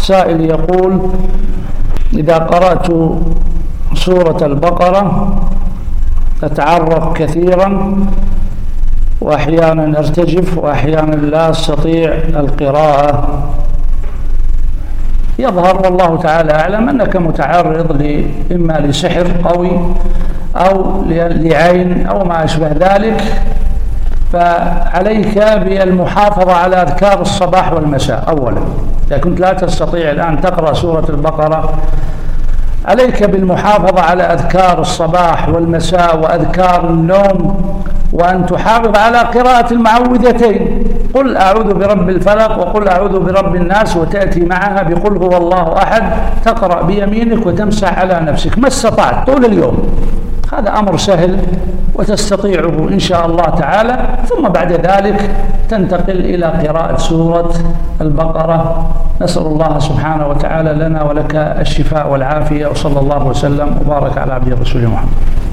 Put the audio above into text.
سائل يقول: إذا قرأت سورة البقرة أتعرق كثيرا وأحيانا أرتجف وأحيانا لا أستطيع القراءة. يظهر والله تعالى أعلم أنك متعرض إما لسحر قوي أو لعين أو ما أشبه ذلك، فعليك بالمحافظة على أذكار الصباح والمساء. أولا إذا كنت لا تستطيع الآن تقرأ سورة البقرة، عليك بالمحافظة على أذكار الصباح والمساء وأذكار النوم، وأن تحافظ على قراءة المعوذتين: قل أعوذ برب الفلق وقل أعوذ برب الناس، وتأتي معها بقل هو الله أحد، تقرأ بيمينك وتمسح على نفسك ما استطعت طول اليوم. هذا أمر سهل وتستطيعه إن شاء الله تعالى، ثم بعد ذلك تنتقل إلى قراءة سورة البقرة. نسأل الله سبحانه وتعالى لنا ولك الشفاء والعافية، وصلى الله وسلم وبارك على عبده ورسوله محمد.